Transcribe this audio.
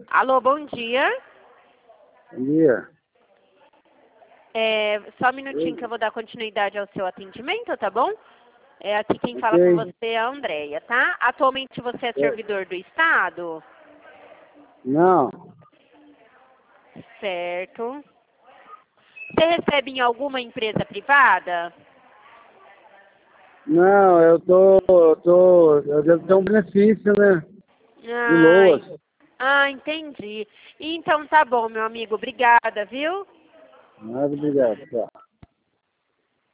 Alô, bom dia. Bom dia. Só um minutinho que eu vou dar continuidade ao seu atendimento, tá bom? Aqui quem fala com você é a Andréia, tá? Atualmente você é servidor do Estado? Não. Certo. Você recebe em alguma empresa privada? Não, eu devo ter um benefício, né? De Loas. Entendi. Então tá bom, meu amigo. Obrigada, viu? Mas obrigado, tchau.